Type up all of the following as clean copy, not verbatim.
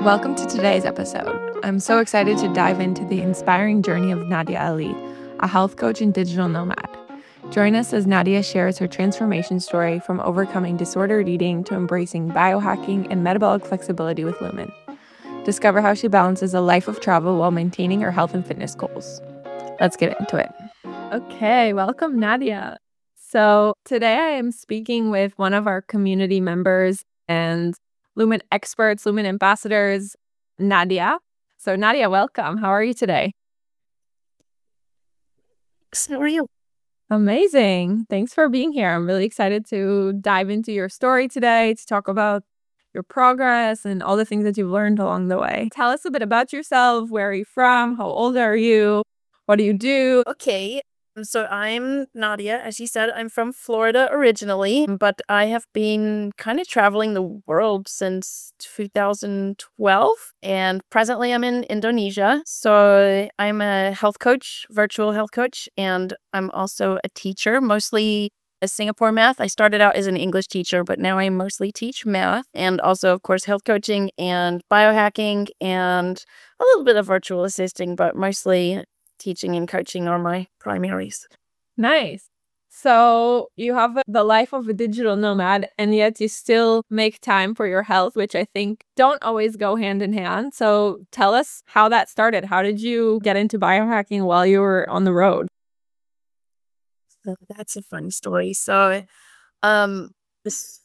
Welcome to today's episode. I'm so excited to dive into the inspiring journey of Nadia Ali, a health coach and digital nomad. Join us as Nadia shares her transformation story from overcoming disordered eating to embracing biohacking and metabolic flexibility with Lumen. Discover how she balances a life of travel while maintaining her health and fitness goals. Let's get into it. Okay, welcome, Nadia. So today I am speaking with one of our community members and Lumen experts, Lumen ambassadors, Nadia. So Nadia, welcome. How are you today? How are you? Amazing. Thanks for being here. I'm really excited to dive into your story today, to talk about your progress and all the things that you've learned along the way. Tell us a bit about yourself. Where are you from? How old are you? What do you do? Okay, so I'm Nadia. As you said, I'm from Florida originally, but I have been kind of traveling the world since 2012, and presently I'm in Indonesia. So I'm a health coach, virtual health coach, and I'm also a teacher, mostly a Singapore math. I started out as an English teacher, but now I mostly teach math and also, of course, health coaching and biohacking and a little bit of virtual assisting, but mostly teaching and coaching are my primaries. Nice. So you have the life of a digital nomad, and yet you still make time for your health, which I think don't always go hand in hand. So tell us how that started. How did you get into biohacking while you were on the road? So that's a fun story. Um, this,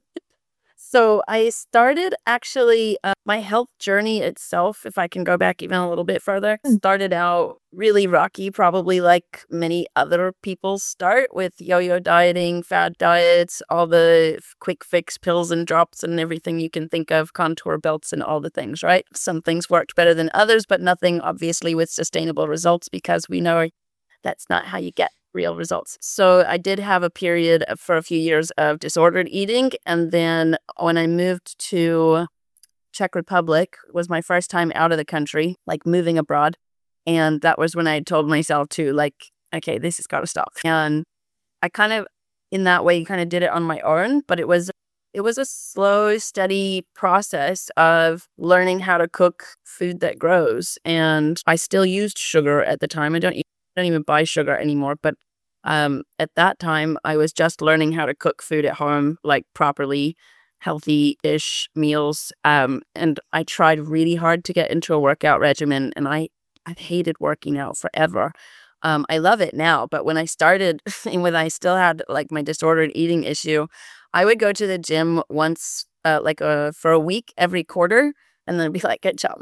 so I started actually my health journey itself, if I can go back even a little bit further, started out really rocky, probably like many other people start with yo-yo dieting, fad diets, all the quick fix pills and drops and everything you can think of, contour belts and all the things, right? Some things worked better than others, but nothing obviously with sustainable results because we know that's not how you get real results. So I did have a period for a few years of disordered eating. And then when I moved to Czech Republic, was my first time out of the country, like moving abroad. And that was when I told myself to like, okay, this has got to stop. And I kind of, in that way, kind of did it on my own, but it was a slow, steady process of learning how to cook food that grows. And I still used sugar at the time. I don't even buy sugar anymore, but at that time I was just learning how to cook food at home, like properly healthy-ish meals. And I tried really hard to get into a workout regimen, and I've hated working out forever. I love it now, but when I started and when I still had like my disordered eating issue, I would go to the gym once, for a week every quarter, and then be like, good job.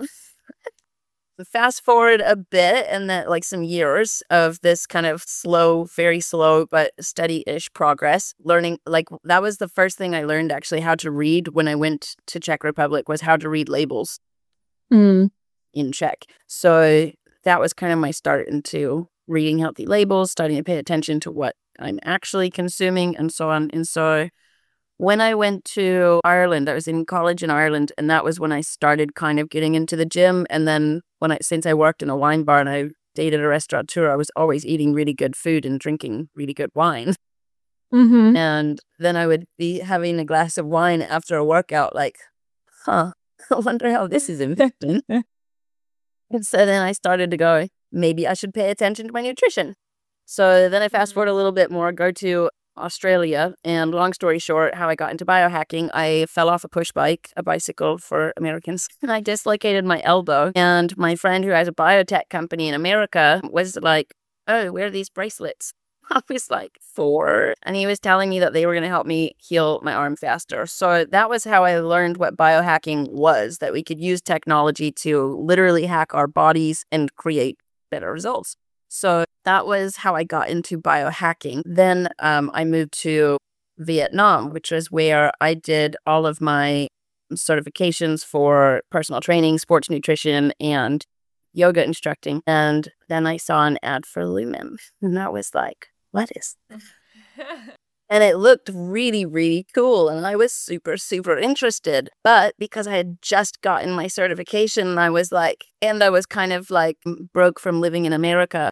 Fast forward a bit and then like some years of this kind of slow, very slow, but steady-ish progress. Learning, like that was the first thing I learned actually how to read when I went to Czech Republic, was how to read labels in Czech. So that was kind of my start into reading healthy labels, starting to pay attention to what I'm actually consuming and so on. And so when I went to Ireland, I was in college in Ireland, and that was when I started kind of getting into the gym. And then since I worked in a wine bar and I dated a restaurateur, I was always eating really good food and drinking really good wine. Mm-hmm. And then I would be having a glass of wine after a workout, like, I wonder how this is affecting. And so then I started to go, maybe I should pay attention to my nutrition. So then I fast forward a little bit more, go to Australia, and long story short, how I got into biohacking, I fell off a push bike, a bicycle for Americans, and I dislocated my elbow. And my friend who has a biotech company in America was like, oh, where are these bracelets? I was like 4, and he was telling me that they were going to help me heal my arm faster. So that was how I learned what biohacking was, that we could use technology to literally hack our bodies and create better results. So that was how I got into biohacking. Then I moved to Vietnam, which was where I did all of my certifications for personal training, sports nutrition, and yoga instructing. And then I saw an ad for Lumen, and that was like, what is this? And it looked really, really cool. And I was super, super interested. But because I had just gotten my certification, I was kind of like broke from living in America.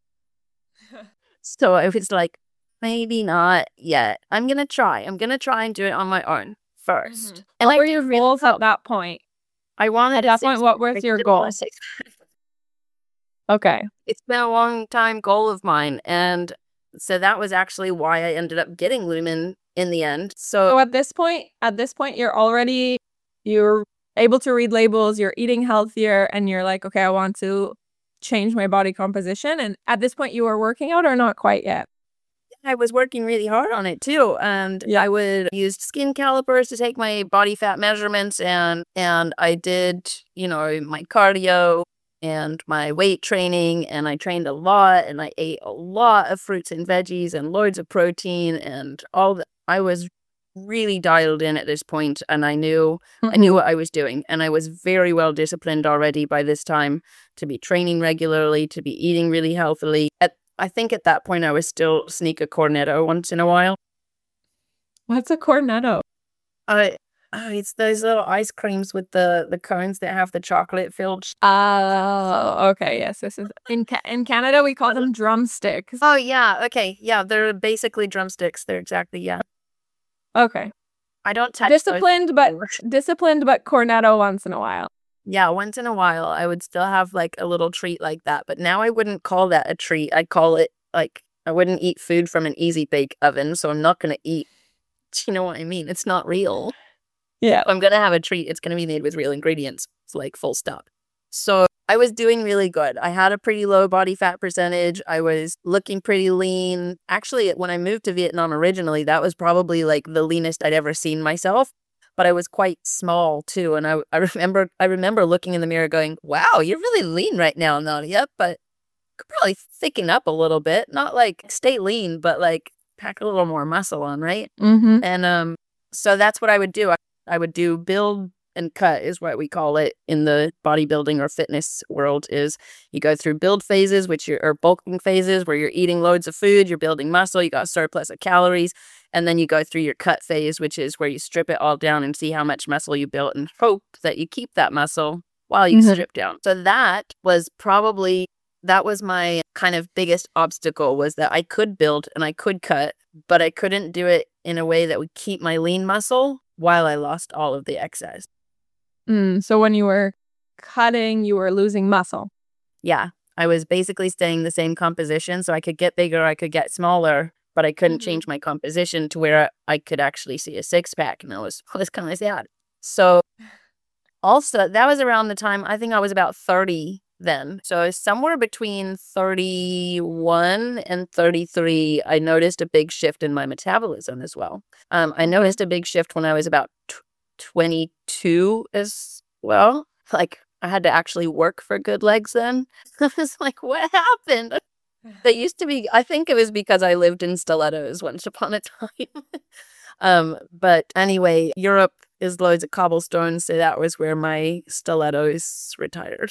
So I was like, maybe not yet. I'm going to try. I'm going to try and do it on my own first. And what were your goals at that point? I wanted At that point, what was your goal? Okay. It's been a long time goal of mine. And so that was actually why I ended up getting Lumen in the end. So at this point, you're able to read labels, you're eating healthier, and you're like, okay, I want to change my body composition. And at this point, you were working out or not quite yet? I was working really hard on it too. And I would use skin calipers to take my body fat measurements, and I did, my cardio and my weight training, and I trained a lot, and I ate a lot of fruits and veggies and loads of protein and all that. I was really dialed in at this point, and I knew what I was doing, and I was very well disciplined already by this time to be training regularly, to be eating really healthily. I think at that point I was still sneak a cornetto once in a while. What's a cornetto? It's those little ice creams with the cones that have the chocolate filled. Oh, okay. Yes, this is in Canada we call them drumsticks. Oh yeah, okay, yeah, they're basically drumsticks. They're exactly, yeah. Okay. I don't touch disciplined, but cornetto once in a while. Yeah, once in a while I would still have like a little treat like that, but now I wouldn't call that a treat. I'd call it like I wouldn't eat food from an easy bake oven, so I'm not gonna eat. Do you know what I mean? It's not real. Yeah. If I'm gonna have a treat, it's gonna be made with real ingredients. It's like full stop. So I was doing really good. I had a pretty low body fat percentage. I was looking pretty lean. Actually, when I moved to Vietnam originally, that was probably like the leanest I'd ever seen myself. But I was quite small too, and I remember looking in the mirror going, "Wow, you're really lean right now, Nadia, but could probably thicken up a little bit. Not like stay lean, but like pack a little more muscle on, right?" Mm-hmm. And so that's what I would do. I would do build and cut is what we call it in the bodybuilding or fitness world. Is you go through build phases, which are bulking phases, where you're eating loads of food, you're building muscle, you got a surplus of calories. And then you go through your cut phase, which is where you strip it all down and see how much muscle you built and hope that you keep that muscle while you strip down. So that was my kind of biggest obstacle, was that I could build and I could cut, but I couldn't do it in a way that would keep my lean muscle while I lost all of the excess. So when you were cutting, you were losing muscle. Yeah, I was basically staying the same composition, so I could get bigger, I could get smaller, but I couldn't change my composition to where I could actually see a six-pack, and I was kind of sad. So also, that was around the time, I think I was about 30 then. So somewhere between 31 and 33, I noticed a big shift in my metabolism as well. I noticed a big shift when I was about 22 as well. Like, I had to actually work for good legs then. I was like, what happened? That used to be, I think it was because I lived in stilettos once upon a time. But anyway, Europe is loads of cobblestones, so that was where my stilettos retired.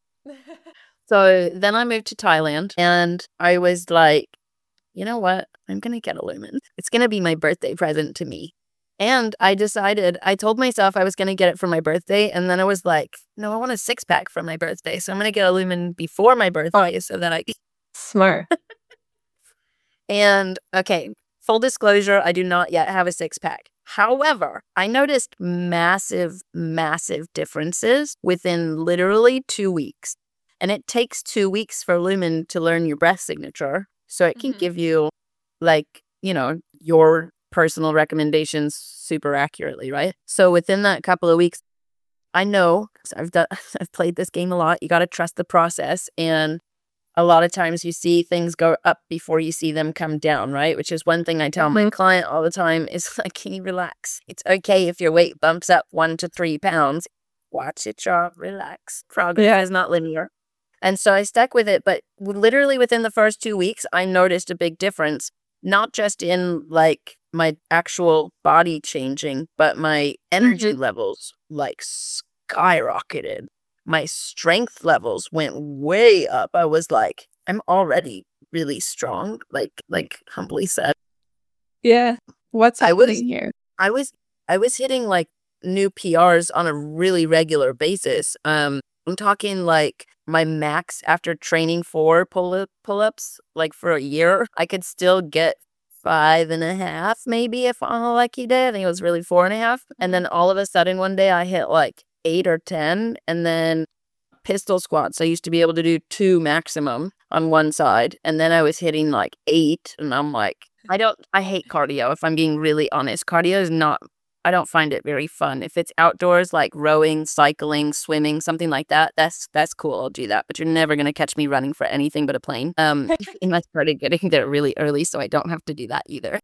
So then I moved to Thailand, and I was like, you know what? I'm going to get a Lumen. It's going to be my birthday present to me. And I told myself I was going to get it for my birthday. And then I was like, no, I want a six-pack for my birthday. So I'm going to get a Lumen before my birthday so that I... Smart. And okay, full disclosure, I do not yet have a six-pack. However, I noticed massive, massive differences within literally 2 weeks. And it takes 2 weeks for Lumen to learn your breath signature. So it can give you, like, your personal recommendations super accurately, right? So within that couple of weeks, I know, I've played this game a lot. You got to trust the process. And a lot of times you see things go up before you see them come down, right? Which is one thing I tell my client all the time is like, can you relax? It's okay if your weight bumps up 1 to 3 pounds. Watch it drop, relax. Progress is not linear. And so I stuck with it. But literally within the first 2 weeks, I noticed a big difference, not just in like my actual body changing, but my energy levels like skyrocketed. My strength levels went way up. I was like, I'm already really strong, like humbly said. Yeah. What's happening here? I was hitting like new PRs on a really regular basis. I'm talking like my max after training 4 pull-ups, like for a year, I could still get 5.5 maybe if on a lucky day. I think it was really 4.5. And then all of a sudden one day I hit like 8 or 10. And then pistol squats, I used to be able to do 2 maximum on one side. And then I was hitting like 8. And I'm like, I hate cardio, if I'm being really honest. Cardio is not, I don't find it very fun. If it's outdoors, like rowing, cycling, swimming, something like that, that's cool. I'll do that. But you're never going to catch me running for anything but a plane. And I started getting there really early, so I don't have to do that either.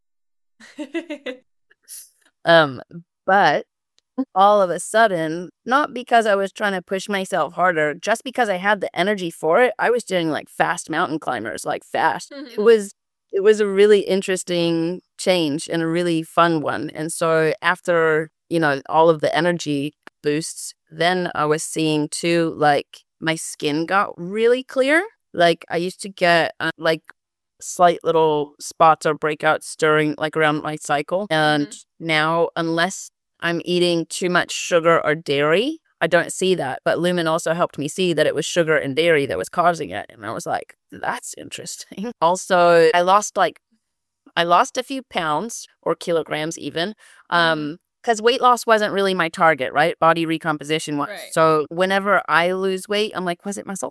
But all of a sudden, not because I was trying to push myself harder, just because I had the energy for it, I was doing like fast mountain climbers, like fast. It was a really interesting change and a really fun one. And so after, all of the energy boosts, then I was seeing too, like my skin got really clear. Like I used to get like slight little spots or breakouts during like around my cycle. And now, unless I'm eating too much sugar or dairy, I don't see that. But Lumen also helped me see that it was sugar and dairy that was causing it. And I was like, that's interesting. Also, I lost a few pounds or kilograms even. Because weight loss wasn't really my target, right? Body recomposition was. Right. So whenever I lose weight, I'm like, was it muscle?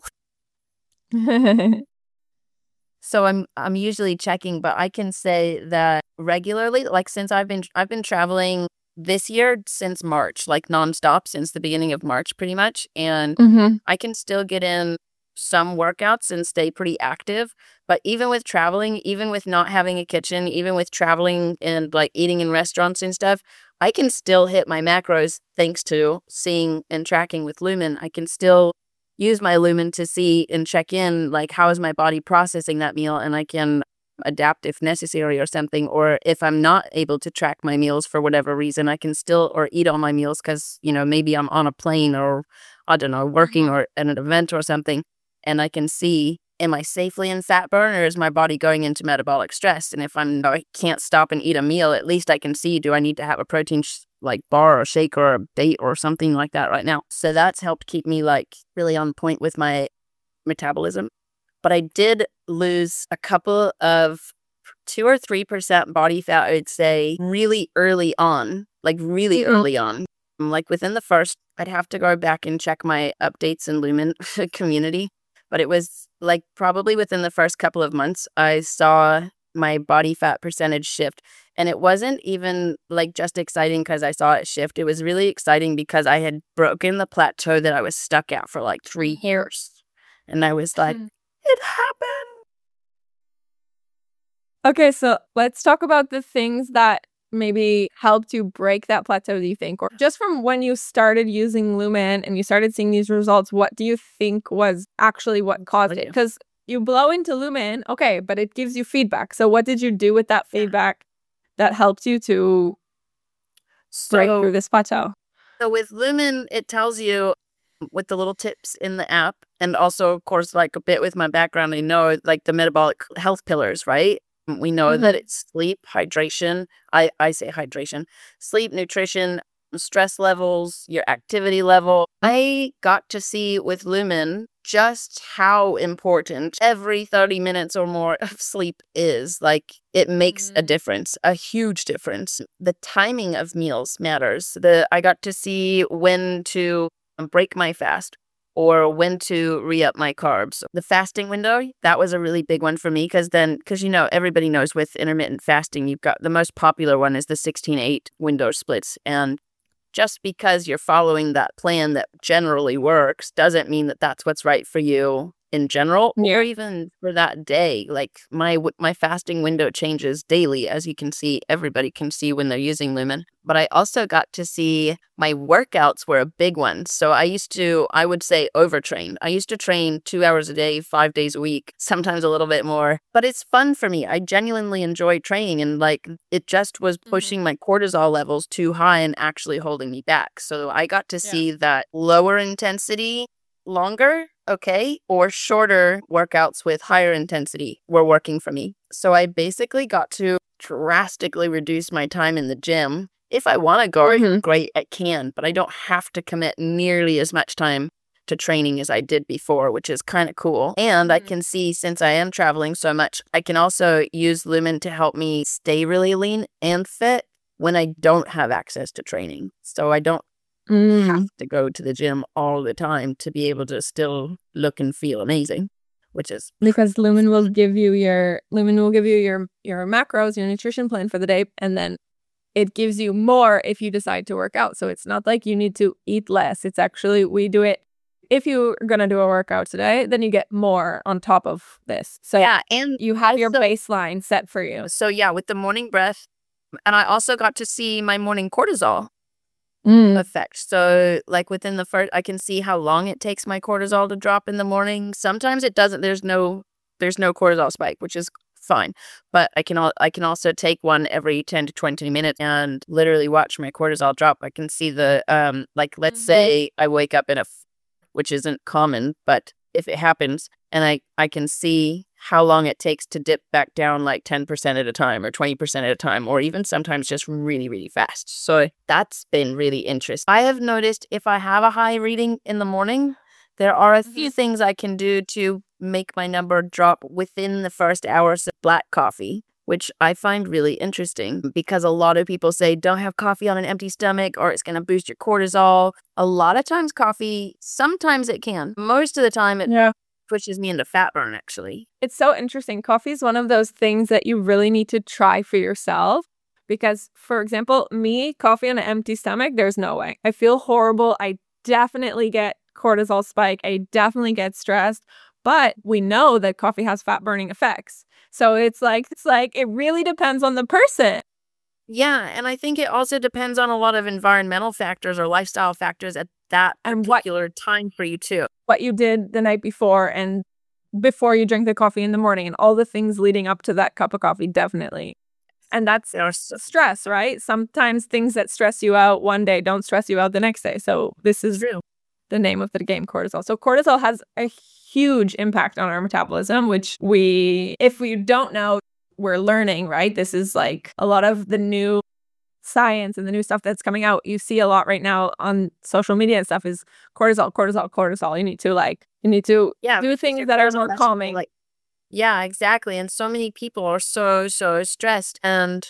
So I'm usually checking, but I can say that regularly, like since I've been traveling this year since March, like nonstop since the beginning of March, pretty much. And I can still get in some workouts and stay pretty active. But even with traveling, even with not having a kitchen, even with traveling and like eating in restaurants and stuff, I can still hit my macros thanks to seeing and tracking with Lumen. I can still use my Lumen to see and check in, like, how is my body processing that meal? And I can adapt if necessary or something. Or if I'm not able to track my meals for whatever reason, I can still, or eat all my meals because, maybe I'm on a plane or, I don't know, working or at an event or something. And I can see, am I safely in fat burn or is my body going into metabolic stress? And if I can't stop and eat a meal, at least I can see, do I need to have a protein like bar or shake or a bait or something like that right now? So that's helped keep me like really on point with my metabolism. But I did lose a couple of 2 or 3% body fat, I would say, really early on, like really early on. Like within the first, I'd have to go back and check my updates in Lumen community. But it was like probably within the first couple of months, I saw my body fat percentage shift. And it wasn't even like just exciting because I saw it shift. It was really exciting because I had broken the plateau that I was stuck at for like 3 years. And I was like, it happened. Okay, so let's talk about the things that maybe helped you break that plateau, do you think? Or just from when you started using Lumen and you started seeing these results, what do you think was actually what caused it? Because you blow into Lumen, okay, but it gives you feedback. So what did you do with that feedback that helped you to break through this plateau? So with Lumen, it tells you with the little tips in the app, and also, of course, like a bit with my background, I know like the metabolic health pillars, right? We know that it's sleep, hydration. I say hydration, sleep, nutrition, stress levels, your activity level. I got to see with Lumen just how important every 30 minutes or more of sleep is. Like, it makes a difference, a huge difference. The timing of meals matters. I got to see when to break my fast or when to re-up my carbs. The fasting window, that was a really big one for me because everybody knows with intermittent fasting, you've got the most popular one is the 16-8 window splits. And just because you're following that plan that generally works doesn't mean that that's what's right for you in general, or even for that day. Like my fasting window changes daily, as you can see. Everybody can see when they're using Lumen. But I also got to see my workouts were a big one. So I would say overtrain. I used to train 2 hours a day, 5 days a week, sometimes a little bit more. But it's fun for me. I genuinely enjoy training, and like it just was pushing my cortisol levels too high and actually holding me back. So I got to see that lower intensity, longer, okay, or shorter workouts with higher intensity were working for me. So I basically got to drastically reduce my time in the gym. If I want to go, great, I can, but I don't have to commit nearly as much time to training as I did before, which is kind of cool. And I can see, since I am traveling so much, I can also use Lumen to help me stay really lean and fit when I don't have access to training. So I don't have to go to the gym all the time to be able to still look and feel amazing, which is because Lumen will give you your macros, your nutrition plan for the day, and then it gives you more if you decide to work out. So it's not like you need to eat less. It's actually, we do it. If you're going to do a workout today, then you get more on top of this. So yeah, and you have your baseline set for you. So yeah, with the morning breath, and I also got to see my morning cortisol effect. So like within the first, I can see how long it takes my cortisol to drop in the morning. Sometimes it doesn't. There's no cortisol spike, which is fine. But I can also take one every 10 to 20 minutes and literally watch my cortisol drop. I can see the like, let's say I wake up which isn't common, but if it happens, and I can see how long it takes to dip back down like 10% at a time or 20% at a time, or even sometimes just really, really fast. So that's been really interesting. I have noticed if I have a high reading in the morning, there are a few things I can do to make my number drop within the first hours of black coffee, which I find really interesting because a lot of people say don't have coffee on an empty stomach or it's going to boost your cortisol. A lot of times coffee, sometimes it can. Most of the time it pushes me into fat burn, actually. It's so interesting. Coffee is one of those things that you really need to try for yourself because, for example, me, coffee on an empty stomach, there's no way. I feel horrible. I definitely get cortisol spike. I definitely get stressed. But we know that coffee has fat burning effects. So it's like it really depends on the person. Yeah, and I think it also depends on a lot of environmental factors or lifestyle factors at that particular time for you too. What you did the night before and before you drink the coffee in the morning and all the things leading up to that cup of coffee, definitely. And that's stress, right? Sometimes things that stress you out one day don't stress you out the next day. So this is the name of the game, cortisol. So cortisol has a huge impact on our metabolism, which if we don't know, we're learning, right? This is like a lot of the new science and the new stuff that's coming out. You see a lot right now on social media and stuff is cortisol, cortisol, cortisol. You need to do things that are more calming. Yeah, exactly. And so many people are so stressed. And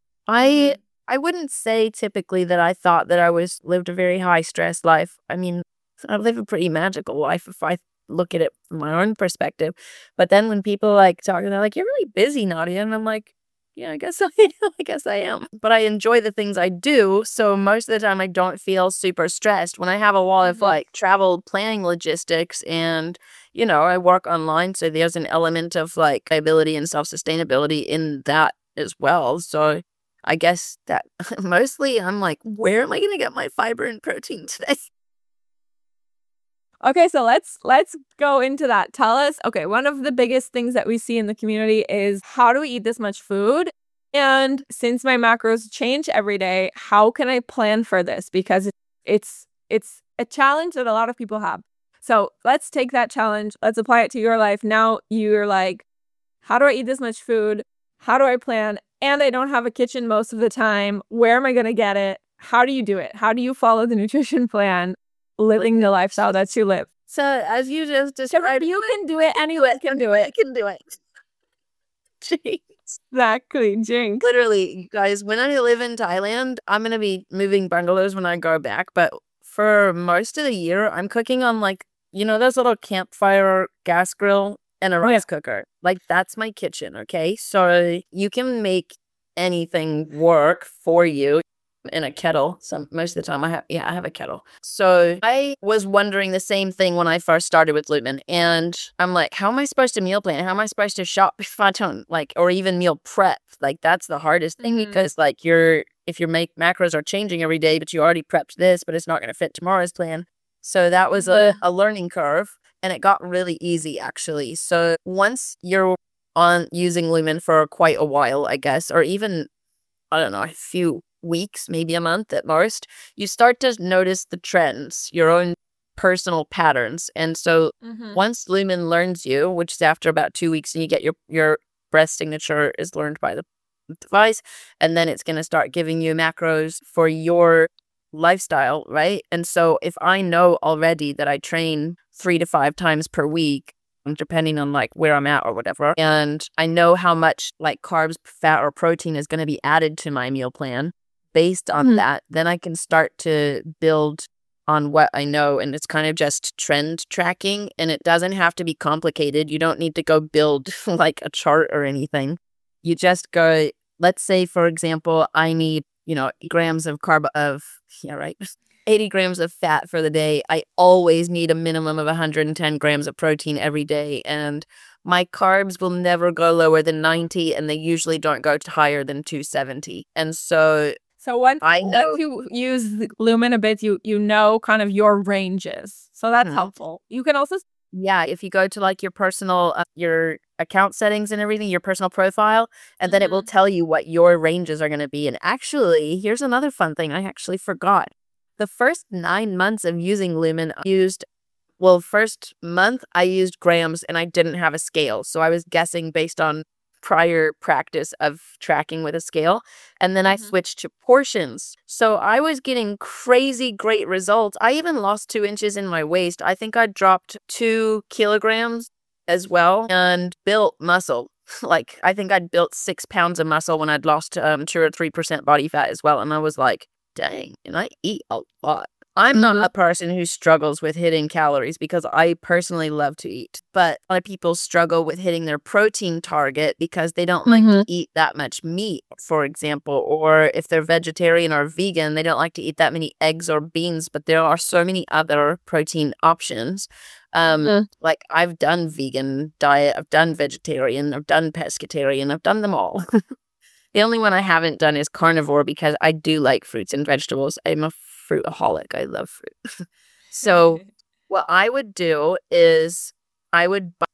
I wouldn't say typically that I thought that I lived a very high stress life. I mean, I live a pretty magical life if I look at it from my own perspective. But then when people like talk, they're like, "You're really busy, Nadia," and I'm like, "Yeah, I guess I am." But I enjoy the things I do, so most of the time I don't feel super stressed. When I have a lot of like travel planning logistics, and I work online, so there's an element of like ability and self-sustainability in that as well. So I guess that mostly I'm like, where am I going to get my fiber and protein today? Okay, so let's go into that. Tell us, okay, one of the biggest things that we see in the community is how do we eat this much food? And since my macros change every day, how can I plan for this? Because it's a challenge that a lot of people have. So let's take that challenge. Let's apply it to your life. Now you're like, how do I eat this much food? How do I plan? And I don't have a kitchen most of the time. Where am I going to get it? How do you do it? How do you follow the nutrition plan? Living the lifestyle that you live. So as you just described, you can do it. Anyone can do it. I can do it. Jinx. Exactly, jinx. Literally, guys, when I live in Thailand, I'm going to be moving bungalows when I go back. But for most of the year, I'm cooking on like, those little campfire gas grill and a rice cooker. Like that's my kitchen, okay? So you can make anything work for you. In a kettle. Most of the time I have a kettle. So I was wondering the same thing when I first started with Lumen. And I'm like, how am I supposed to meal plan? How am I supposed to shop if I don't or even meal prep? Like that's the hardest thing because like if your macros are changing every day, but you already prepped this, but it's not going to fit tomorrow's plan. So that was a learning curve and it got really easy actually. So once you're on using Lumen for quite a while, I guess, or even, I don't know, a few weeks, maybe a month at most, you start to notice the trends, your own personal patterns. And so once Lumen learns you, which is after about 2 weeks, and you get your breath signature is learned by the device, and then it's going to start giving you macros for your lifestyle, right? And so if I know already that I train 3 to 5 times per week, depending on like where I'm at or whatever, and I know how much like carbs, fat, or protein is going to be added to my meal plan based on that, then I can start to build on what I know. And it's kind of just trend tracking, and it doesn't have to be complicated. You don't need to go build like a chart or anything. You just go, let's say, for example, I need, 80 grams of fat for the day. I always need a minimum of 110 grams of protein every day. And my carbs will never go lower than 90, and they usually don't go higher than 270. And so once I know, you use Lumen a bit, you know kind of your ranges. So that's helpful. You can also, if you go to like your personal, your account settings and everything, your personal profile, and then it will tell you what your ranges are going to be. And actually, here's another fun thing I actually forgot. The first 9 months of using Lumen, first month I used grams and I didn't have a scale. So I was guessing based on prior practice of tracking with a scale. And then I switched to portions. So I was getting crazy great results. I even lost 2 inches in my waist. I think I dropped 2 kilograms as well and built muscle. Like, I think I'd built 6 pounds of muscle when I'd lost 2 or 3% body fat as well. And I was like, dang, and I eat a lot. I'm not a person who struggles with hitting calories because I personally love to eat. But a lot of people struggle with hitting their protein target because they don't like to eat that much meat, for example. Or if they're vegetarian or vegan, they don't like to eat that many eggs or beans. But there are so many other protein options. Like, I've done vegan diet, I've done vegetarian, I've done pescatarian, I've done them all. The only one I haven't done is carnivore because I do like fruits and vegetables. I'm a fruitaholic. I love fruit. So what I would do is I would buy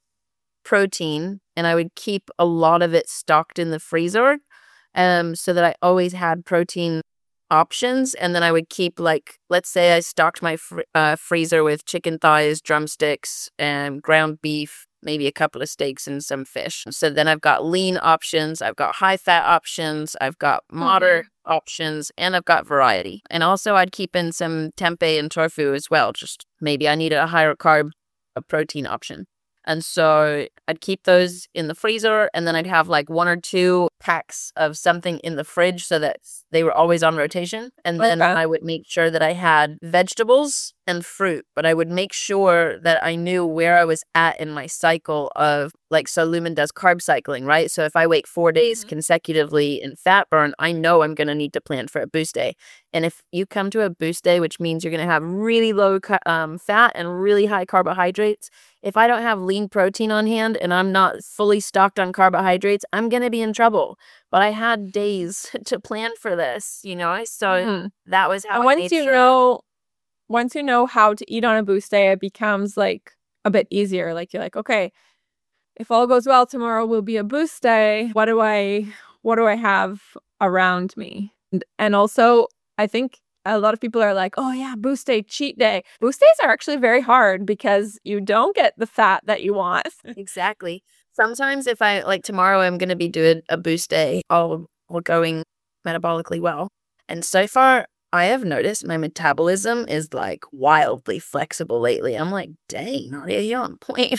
protein and I would keep a lot of it stocked in the freezer so that I always had protein options. And then I would keep, like, let's say I stocked my freezer with chicken thighs, drumsticks, and ground beef, maybe a couple of steaks and some fish. So then I've got lean options, I've got high fat options, I've got moderate options, and I've got variety. And also I'd keep in some tempeh and tofu as well. Just maybe I needed a higher carb, a protein option. And so I'd keep those in the freezer, and then I'd have like 1 or 2 packs of something in the fridge so that they were always on rotation. And then I would make sure that I had vegetables and fruit, but I would make sure that I knew where I was at in my cycle of, like, so Lumen does carb cycling, right? So if I wait 4 days consecutively in fat burn, I know I'm going to need to plan for a boost day. And if you come to a boost day, which means you're going to have really low fat and really high carbohydrates, if I don't have lean protein on hand and I'm not fully stocked on carbohydrates, I'm going to be in trouble. But I had days to plan for this, so that was how I made sure. Once you know how to eat on a boost day, it becomes like a bit easier. Like, you're like, okay, if all goes well, tomorrow will be a boost day. What do I have around me? And also, I think a lot of people are like, oh yeah, boost day, cheat day. Boost days are actually very hard because you don't get the fat that you want. Exactly. Sometimes if I, like, tomorrow I'm going to be doing a boost day, all going metabolically well. And so far, I have noticed my metabolism is like wildly flexible lately. I'm like, dang, Nadia, you're on point.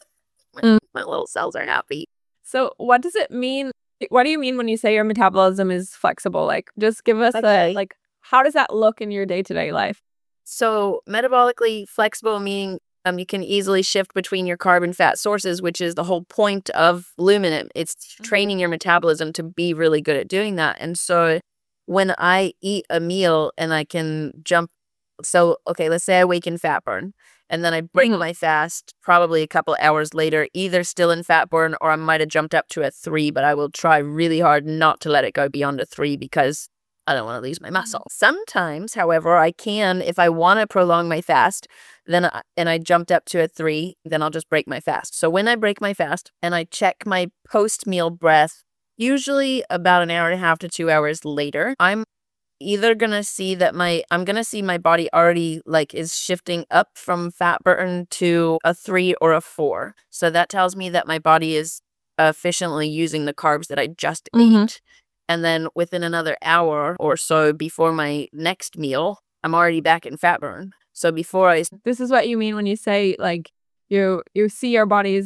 My little cells are happy. So what does it mean? What do you mean when you say your metabolism is flexible? Like, just give us how does that look in your day-to-day life? So metabolically flexible meaning you can easily shift between your carb and fat sources, which is the whole point of Lumen. It's training your metabolism to be really good at doing that. And so when I eat a meal and I can jump, so, okay, let's say I wake in fat burn and then I break my fast probably a couple hours later, either still in fat burn or I might have jumped up to a 3, but I will try really hard not to let it go beyond a 3 because I don't want to lose my muscle. Sometimes, however, I can, if I want to prolong my fast, and I jumped up to a 3, then I'll just break my fast. So when I break my fast and I check my post-meal breath, usually about an hour and a half to 2 hours later, I'm either going to see that I'm going to see my body already like is shifting up from fat burn to a 3 or a 4. So that tells me that my body is efficiently using the carbs that I just ate. And then within another hour or so before my next meal, I'm already back in fat burn. So before This is what you mean when you say, like, you see your body is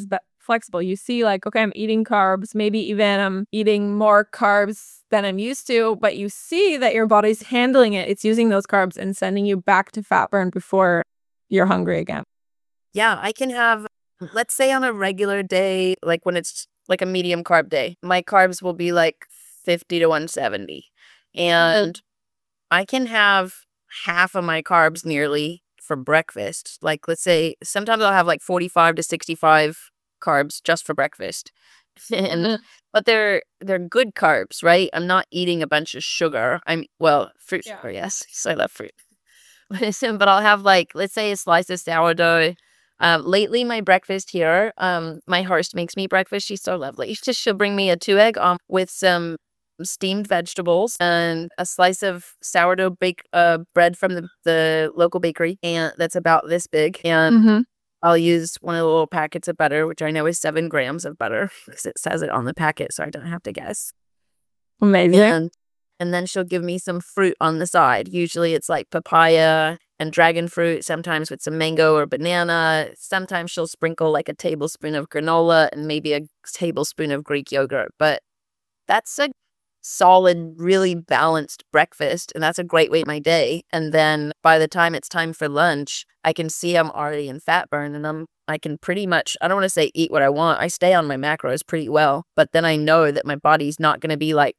flexible. You see like, okay, I'm eating carbs, maybe even I'm eating more carbs than I'm used to, but you see that your body's handling it. It's using those carbs and sending you back to fat burn before you're hungry again. Yeah, I can have, let's say on a regular day, like when it's like a medium carb day, my carbs will be like 50 to 170. And I can have half of my carbs nearly for breakfast. Like, let's say sometimes I'll have like 45 to 65 carbs just for breakfast. And but they're good carbs, right? I'm not eating a bunch of sugar. Fruit sugar, yes. So I love fruit. But I'll have like, let's say a slice of sourdough. Lately, my breakfast here, my host makes me breakfast. She's so lovely. She'll bring me a 2-egg with some steamed vegetables and a slice of sourdough bread from the local bakery, and that's about this big. And I'll use one of the little packets of butter, which I know is 7 grams of butter because it says it on the packet, so I don't have to guess. Amazing. And then she'll give me some fruit on the side. Usually it's like papaya and dragon fruit, sometimes with some mango or banana. Sometimes she'll sprinkle like a tablespoon of granola and maybe a tablespoon of Greek yogurt. But that's a solid, really balanced breakfast, and that's a great way to my day. And then by the time it's time for lunch, I can see I'm already in fat burn, and I can pretty much, I don't want to say eat what I want. I stay on my macros pretty well, but then I know that my body's not going to be like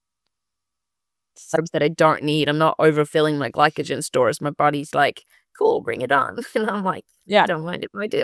carbs that I don't need. I'm not overfilling my glycogen stores. My body's like, cool, bring it on. And I'm like, yeah, I don't mind if I do.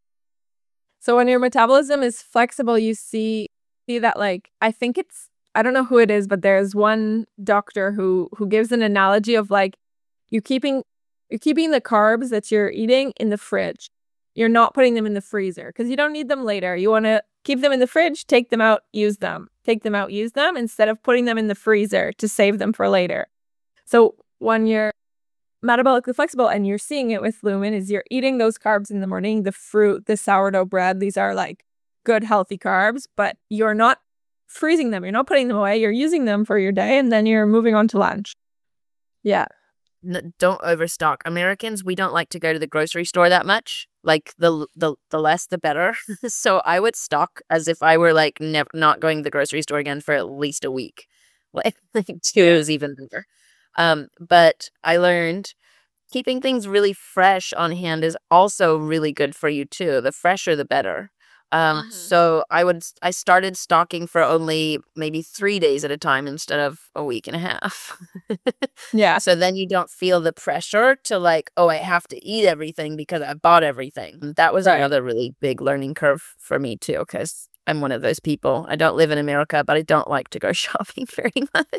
So when your metabolism is flexible, you see that, like, I don't know who it is, but there's one doctor who gives an analogy of like, you're keeping the carbs that you're eating in the fridge. You're not putting them in the freezer because you don't need them later. You want to keep them in the fridge, take them out, use them. Take them out, use them, instead of putting them in the freezer to save them for later. So when you're metabolically flexible, and you're seeing it with Lumen, is you're eating those carbs in the morning, the fruit, the sourdough bread, these are like good, healthy carbs, but you're not freezing them. You're not putting them away. You're using them for your day, and then you're moving on to lunch. Yeah. Don't overstock. Americans, we don't like to go to the grocery store that much. Like the less the better. So I would stock as if I were like not going to the grocery store again for at least a week. Like 2 is even better. But I learned keeping things really fresh on hand is also really good for you too. The fresher, the better. So I started stocking for only maybe 3 days at a time instead of a week and a half. Yeah. So then you don't feel the pressure to like, oh, I have to eat everything because I bought everything. That was another really big learning curve for me too, because I'm one of those people. I don't live in America, but I don't like to go shopping very much.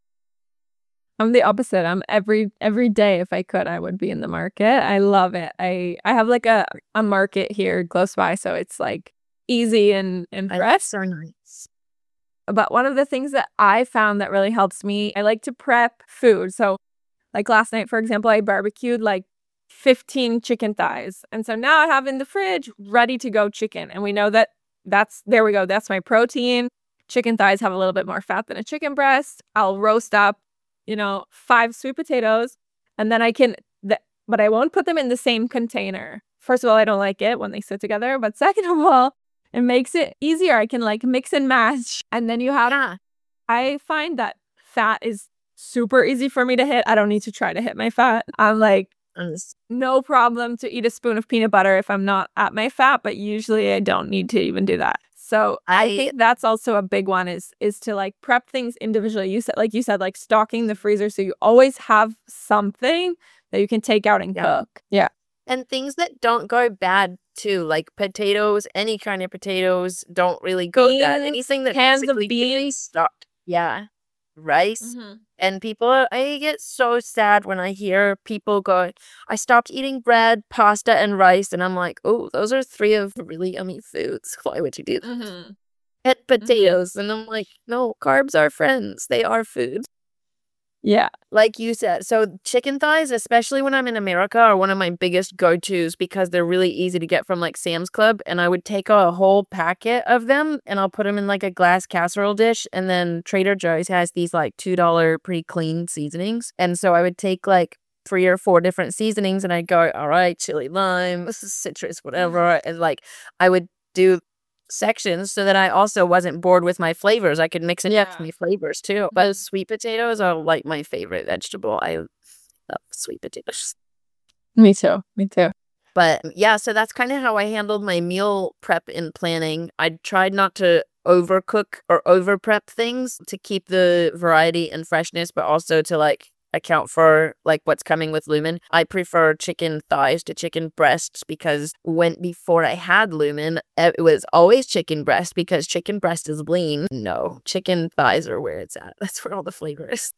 I'm the opposite. I'm every day, if I could, I would be in the market. I love it. I have like a market here close by, so it's like easy and fresh. So nice. But one of the things that I found that really helps me, I like to prep food. So like last night, for example, I barbecued like 15 chicken thighs. And so now I have in the fridge ready to go chicken. And we know there we go. That's my protein. Chicken thighs have a little bit more fat than a chicken breast. I'll roast up, 5 sweet potatoes, and then but I won't put them in the same container. First of all, I don't like it when they sit together. But second of all, it makes it easier. I can like mix and match. And then I find that fat is super easy for me to hit. I don't need to try to hit my fat. I'm like, no problem to eat a spoon of peanut butter if I'm not at my fat, but usually I don't need to even do that. So I think that's also a big one is to like prep things individually. You said, like stocking the freezer so you always have something that you can take out and cook. Yeah. And things that don't go bad too, like potatoes, any kind of potatoes don't really go bad. Anything that cans of beans stocked. Yeah. Rice. And I get so sad when I hear people go, I stopped eating bread, pasta, and rice. And I'm like, oh, those are 3 of the really yummy foods. Why would you do that? And potatoes. And I'm like, no, carbs are friends. They are food. Yeah. Like you said. So chicken thighs, especially when I'm in America, are one of my biggest go-tos because they're really easy to get from like Sam's Club. And I would take a whole packet of them and I'll put them in like a glass casserole dish. And then Trader Joe's has these like $2 pretty clean seasonings. And so I would take like 3 or 4 different seasonings and I'd go, all right, chili, lime, citrus, whatever. And like I would do sections so that I also wasn't bored with my flavors. I could mix and match my flavors too. But sweet potatoes are like my favorite vegetable. I love sweet potatoes. Me too. Me too. But yeah, so that's kind of how I handled my meal prep and planning. I tried not to overcook or over prep things to keep the variety and freshness, but also to like account for like what's coming with Lumen. I prefer chicken thighs to chicken breasts because before I had Lumen, it was always chicken breast because chicken breast is lean. No, chicken thighs are where it's at. That's where all the flavor is.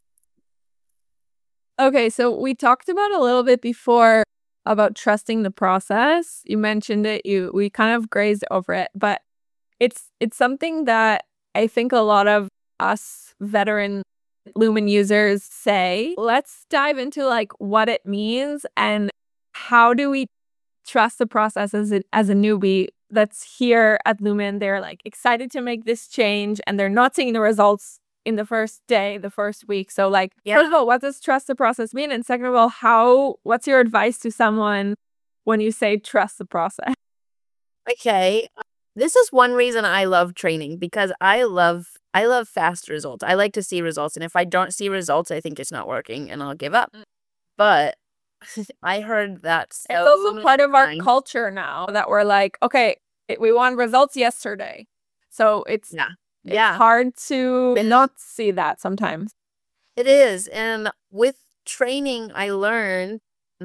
Okay, so we talked about a little bit before about trusting the process. You mentioned it. We kind of grazed over it, but it's something that I think a lot of us veteran Lumen users say. Let's dive into like what it means and how do we trust the process as a newbie that's here at Lumen. They're like excited to make this change and they're not seeing the results in the first day, the first week. So like, first of all, what does trust the process mean? And second of all, what's your advice to someone when you say trust the process? Okay. This is one reason I love training because I love fast results. I like to see results. And if I don't see results, I think it's not working and I'll give up. But I heard that it's also part of our culture now that we're like, okay, we want results yesterday. So it's hard to not see that sometimes. It is. And with training, I learned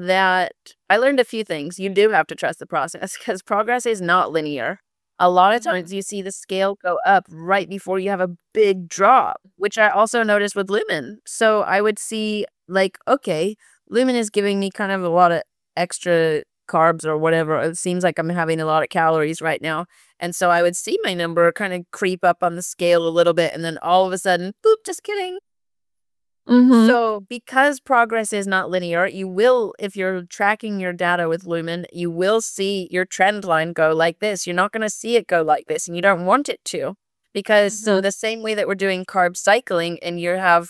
a few things. You do have to trust the process because progress is not linear. A lot of times you see the scale go up right before you have a big drop, which I also noticed with Lumen. So I would see like, okay, Lumen is giving me kind of a lot of extra carbs or whatever. It seems like I'm having a lot of calories right now. And so I would see my number kind of creep up on the scale a little bit. And then all of a sudden, boop, just kidding. Mm-hmm. So because progress is not linear, you will, if you're tracking your data with Lumen, you will see your trend line go like this. You're not going to see it go like this, and you don't want it to. Because so the same way that we're doing carb cycling and you have,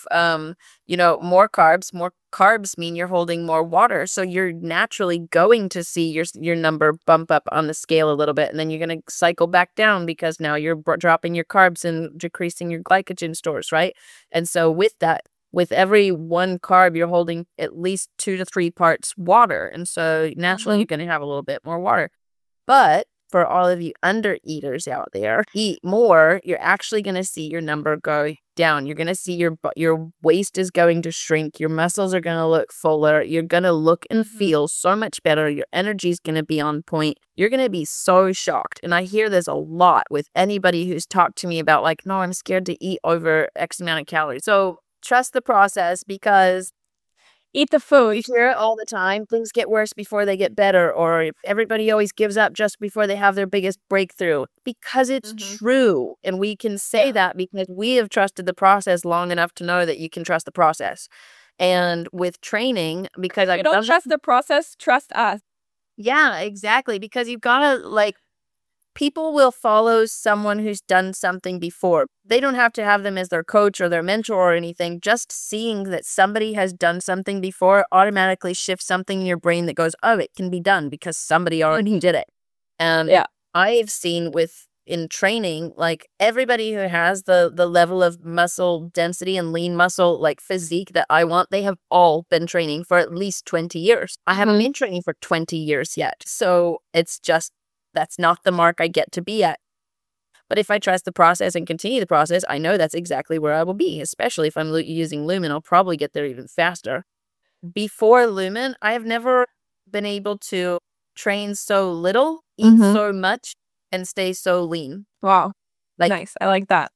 more carbs mean you're holding more water. So you're naturally going to see your number bump up on the scale a little bit. And then you're going to cycle back down because now you're dropping your carbs and decreasing your glycogen stores, right? And so with that, with every one carb, you're holding at least 2 to 3 parts water. And so naturally, you're going to have a little bit more water. But for all of you under-eaters out there, eat more, you're actually going to see your number go down. You're going to see your waist is going to shrink. Your muscles are going to look fuller. You're going to look and feel so much better. Your energy is going to be on point. You're going to be so shocked. And I hear this a lot with anybody who's talked to me about like, no, I'm scared to eat over X amount of calories. So trust the process because eat the food. You hear it all the time. Things get worse before they get better, or if everybody always gives up just before they have their biggest breakthrough because it's true. And we can say that because we have trusted the process long enough to know that you can trust the process. And with training, because I don't trust the process, trust us. Yeah, exactly. Because you've got to people will follow someone who's done something before. They don't have to have them as their coach or their mentor or anything. Just seeing that somebody has done something before automatically shifts something in your brain that goes, oh, it can be done because somebody already did it. And I've seen in training, like everybody who has the level of muscle density and lean muscle, like physique that I want, they have all been training for at least 20 years. I haven't been training for 20 years yet. So it's just, that's not the mark I get to be at. But if I trust the process and continue the process, I know that's exactly where I will be, especially if I'm using Lumen. I'll probably get there even faster. Before Lumen, I have never been able to train so little, eat so much, and stay so lean. Wow. Nice. I like that.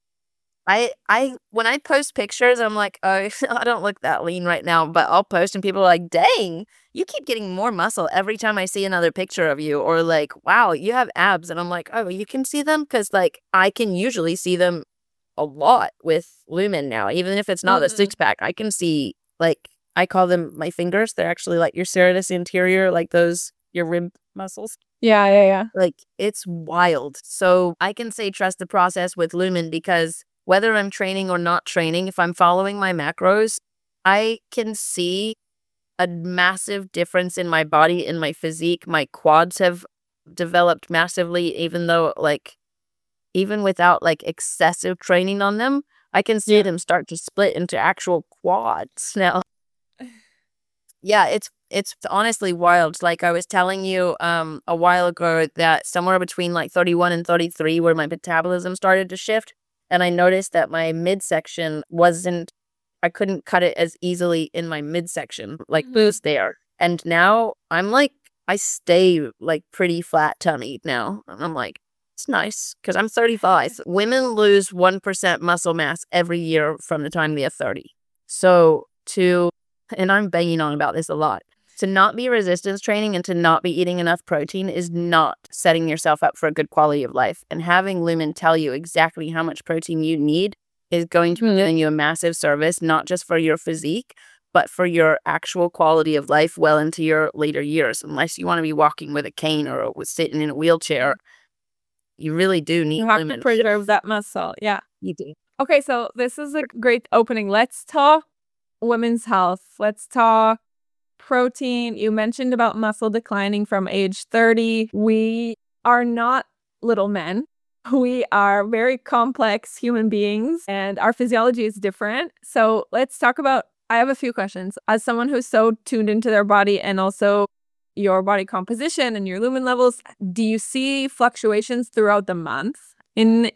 When I post pictures, I'm like, oh, I don't look that lean right now, but I'll post and people are like, dang, you keep getting more muscle every time I see another picture of you, or like, wow, you have abs. And I'm like, oh, you can see them? Because like I can usually see them a lot with Lumen now, even if it's not a 6-pack. I can see, like, I call them my fingers. They're actually like your serratus anterior, like your rib muscles. Yeah. Like it's wild. So I can say trust the process with Lumen because whether I'm training or not training, if I'm following my macros, I can see a massive difference in my body, in my physique. My quads have developed massively, even though like even without like excessive training on them, I can see them start to split into actual quads now. Yeah, it's honestly wild. Like I was telling you a while ago that somewhere between like 31 and 33 where my metabolism started to shift, and I noticed that my midsection wasn't, I couldn't cut it as easily in my midsection, like boost there. And now I'm like, I stay like pretty flat tummy now. And I'm like, it's nice because I'm 35. Women lose 1% muscle mass every year from the time they are 30. So and I'm banging on about this a lot, to not be resistance training and to not be eating enough protein is not setting yourself up for a good quality of life. And having Lumen tell you exactly how much protein you need is going to be doing you a massive service, not just for your physique, but for your actual quality of life well into your later years. Unless you want to be walking with a cane or sitting in a wheelchair, you really do need You have Lumen. to preserve that muscle. Yeah. You do. Okay, so this is a great opening. Let's talk women's health. Let's talk protein. You mentioned about muscle declining from age 30. We are not little men. We are very complex human beings and our physiology is different. So let's talk about, I have a few questions. As someone who's so tuned into their body and also your body composition and your lumen levels, do you see fluctuations throughout the month do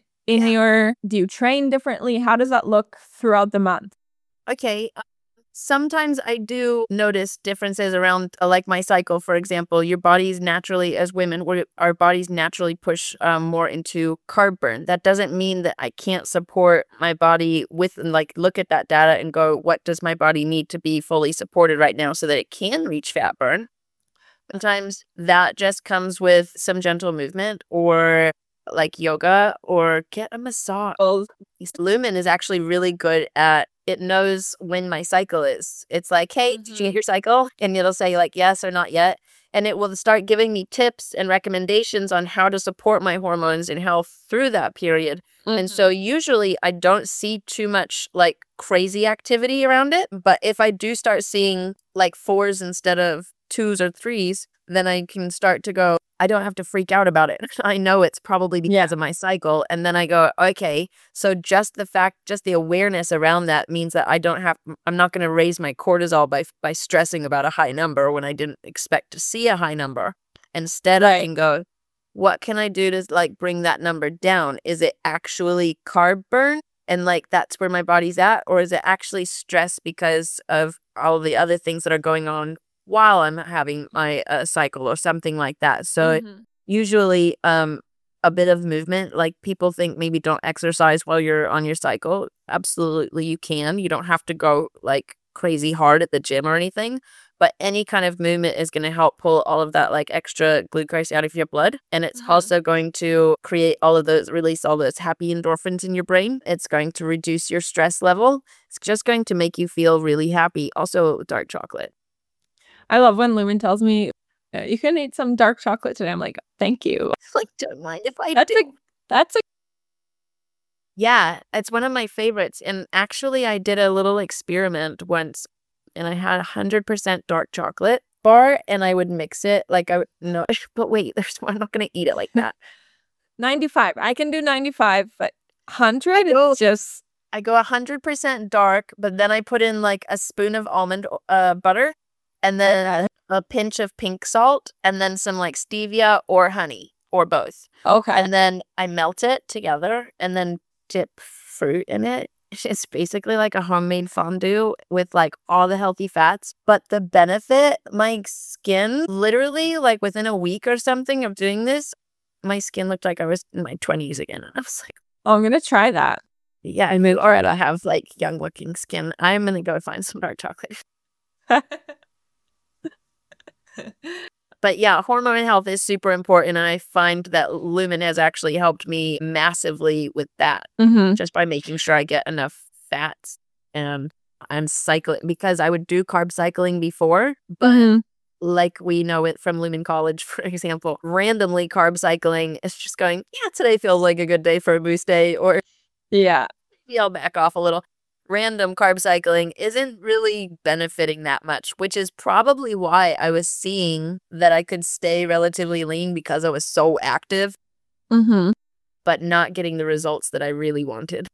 you train differently? How does that look throughout the month? Okay. Sometimes I do notice differences around like my cycle. For example, your body's naturally, as women, our bodies naturally push more into carb burn. That doesn't mean that I can't support my body with and like look at that data and go, what does my body need to be fully supported right now so that it can reach fat burn? Sometimes that just comes with some gentle movement or like yoga or get a massage. Lumen is actually really good at, it knows when my cycle is. It's like, hey, did you get your cycle? And it'll say like yes or not yet. And it will start giving me tips and recommendations on how to support my hormones and health through that period. And so usually I don't see too much like crazy activity around it. But if I do start seeing like 4s instead of 2s or 3s, then I can start to go, I don't have to freak out about it. I know it's probably because of my cycle. And then I go, okay, so just the awareness around that means that I'm not going to raise my cortisol by stressing about a high number when I didn't expect to see a high number. Instead, I can go, what can I do to like bring that number down? Is it actually carb burn? And like, that's where my body's at? Or is it actually stress because of all the other things that are going on while I'm having my cycle or something like that? So usually a bit of movement, like people think maybe don't exercise while you're on your cycle. Absolutely you can. You don't have to go like crazy hard at the gym or anything, but any kind of movement is going to help pull all of that like extra glucose out of your blood. And it's also going to release all those happy endorphins in your brain. It's going to reduce your stress level. It's just going to make you feel really happy. Also dark chocolate. I love when Lumen tells me, you can eat some dark chocolate today. I'm like, thank you. Like, don't mind if I do. Yeah, it's one of my favorites. And actually, I did a little experiment once, and I had 100% dark chocolate bar, and I would mix it like but wait, I'm not going to eat it like that. 95. I can do 95, but 100 is just... I go 100% dark, but then I put in like a spoon of almond butter, and then a pinch of pink salt, and then some like stevia or honey, or both. Okay. And then I melt it together and then dip fruit in it. It's basically like a homemade fondue with like all the healthy fats. But the benefit, my skin, literally like within a week or something of doing this, my skin looked like I was in my 20s again. And I was like, oh, I'm going to try that. Yeah, I mean, all right, I have like young looking skin. I'm going to go find some dark chocolate. But yeah, hormone health is super important. And I find that Lumen has actually helped me massively with that, just by making sure I get enough fats. And I'm cycling, because I would do carb cycling before, but like we know it from Lumen College, for example, randomly carb cycling is just going, yeah, today feels like a good day for a boost day, or yeah, maybe I'll back off a little. Random carb cycling isn't really benefiting that much, which is probably why I was seeing that I could stay relatively lean because I was so active. but not getting the results that I really wanted.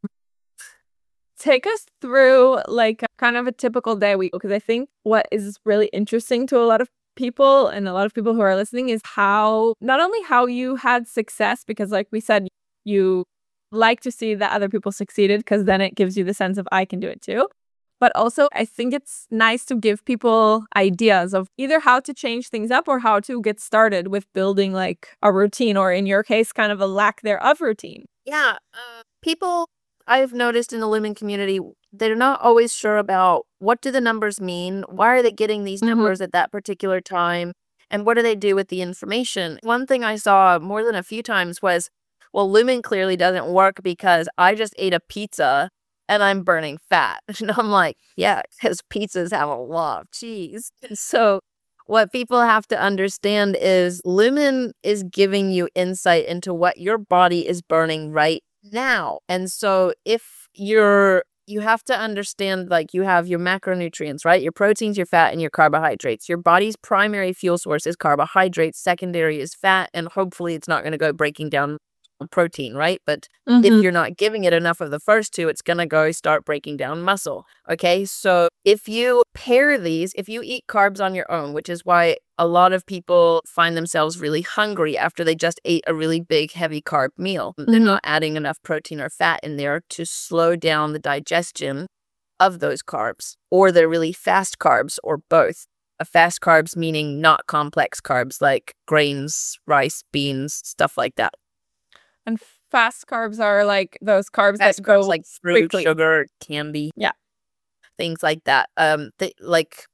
Take us through like kind of a typical day week, because I think what is really interesting to a lot of people and a lot of people who are listening is how not only how you had success, because like we said, you like to see that other people succeeded because then it gives you the sense of I can do it too. But also, I think it's nice to give people ideas of either how to change things up or how to get started with building like a routine, or in your case, kind of a lack thereof routine. Yeah. People I've noticed in the Lumen community, they're not always sure about what do the numbers mean? Why are they getting these numbers at that particular time? And what do they do with the information? One thing I saw more than a few times was, well, Lumen clearly doesn't work because I just ate a pizza and I'm burning fat. And I'm like, yeah, because pizzas have a lot of cheese. So what people have to understand is Lumen is giving you insight into what your body is burning right now. And so if you have to understand, like, you have your macronutrients, right? Your proteins, your fat, and your carbohydrates. Your body's primary fuel source is carbohydrates, secondary is fat, and hopefully it's not going to go breaking down protein, right? But if you're not giving it enough of the first two, it's going to go start breaking down muscle. Okay, so if you pair these, if you eat carbs on your own, which is why a lot of people find themselves really hungry after they just ate a really big, heavy carb meal, they're not adding enough protein or fat in there to slow down the digestion of those carbs, or they're really fast carbs, or both. Fast carbs meaning not complex carbs like grains, rice, beans, stuff like that. And fast carbs are like those carbs that go like fruit, quickly. sugar, candy, Yeah, things like that. Like